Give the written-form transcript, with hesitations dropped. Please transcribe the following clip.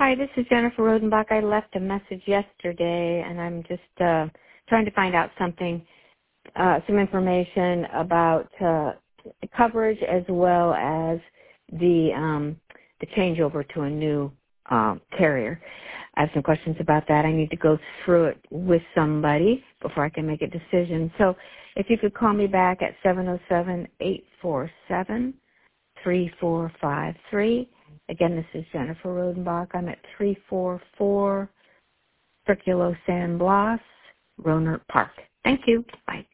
Hi, this is Jennifer Rodenbach. I left a message yesterday, and I'm just trying to find out something, some information about coverage as well as the changeover to a new carrier. I have some questions about that. I need to go through it with somebody before I can make a decision. So if you could call me back at 707-847-3453. Again, this is Jennifer Rodenbach. I'm at 344 Circulo San Blas, Rohnert Park. Thank you. Bye.